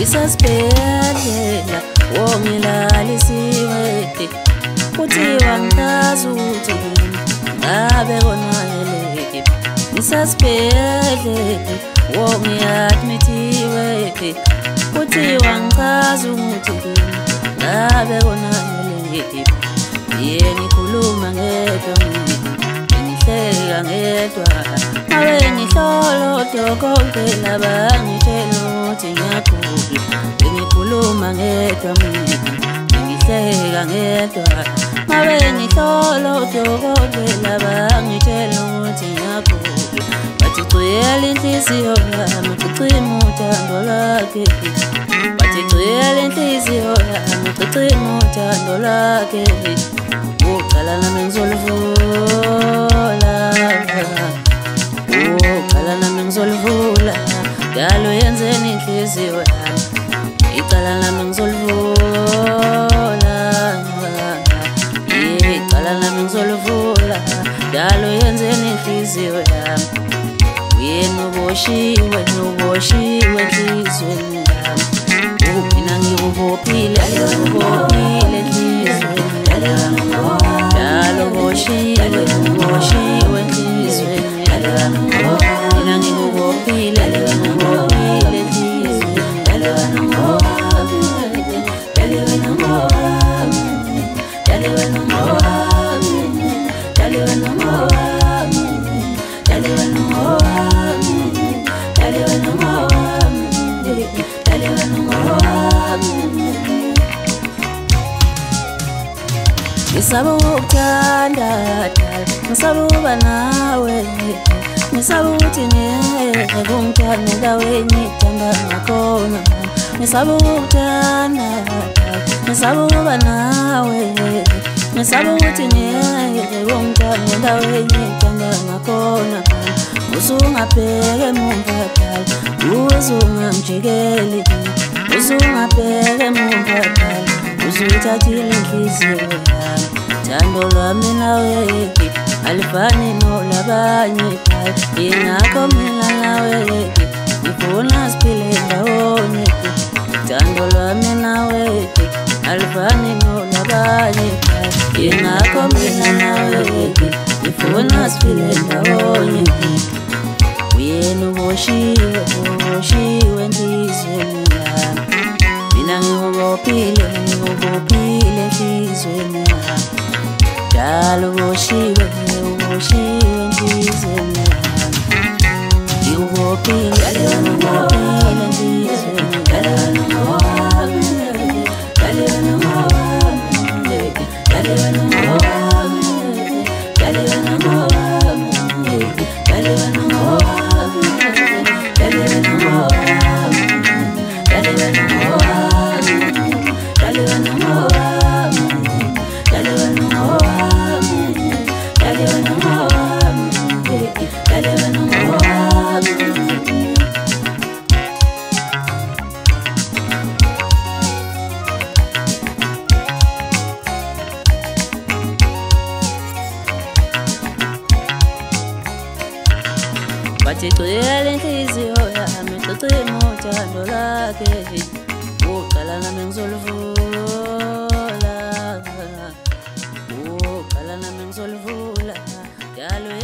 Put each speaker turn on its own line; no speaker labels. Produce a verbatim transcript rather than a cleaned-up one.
ngisasibhedlela wongilalisiwe kuthiwa ngikazuthi ngabe konakele ngisasibhedlela wongi-admithiwe kuthiwa ngikazuthi ngabe konakele ye ngikhuluma ngedwa ngihleka ngedwa ngabe ngihlola odokotela bangitshela ukuthi ngiyagula ngikhuluma ngedwa ngihleka ngedwa ngabe ngihlola odokotela bangitshela ukuthi ngiyagula bathi gcwele inhliziyo yami ucima uthando lwakhe bathi gcwele inhliziyo yami ucima uthando lwakhe uqala nami ngizolivula uqala nami ngizolivula njalo yenzeni inhliziyo yami iqala nami ngizolivula iqala nami ngizolivula njalo yenzeni inhliziyo yami uyena uboshiwe uboshiwe enhliziyweni yami mina ngikubophile ngikubophile enhliziyweni yami njalo uboshiwe uboshiwe enhliziyweni yami mina ngikubophile ngikubophile enhliziyweni yami ngisaba ukuthanda ngisaba ukuba nawe ngisaba ukuthi ngeke ungithande endaweni ngithanda ngakhona ngisaba ukuthanda ngisaba ukuba nawe ngisaba ukuthi ngeke ungithande endaweni ngithanda ngakhona usungabheke emumva dala uzungamjikeli uzungabheke emumva dala uzuyithathile inhliziyo yami thando lwami nawe alifani nolabanye ingakho mina nawe ngifuna siphile ndawonye thando lwami nawe alifani nolabanye ingakho mina nawe ngifuna siphile ndawonye uyena uboshiwe uboshiwe enhliziyweni yami mina ngikubophile ngikubophile enhliziyweni yami njalo uboshiwe uboshiwe enhliziyweni yami ngikubophile ngikubophile enhliziyweni yami bathi gcwele inhliziyo yami ucima uthando lwakhe uqala nami ngizolivula uqala nami ngizolivula njalo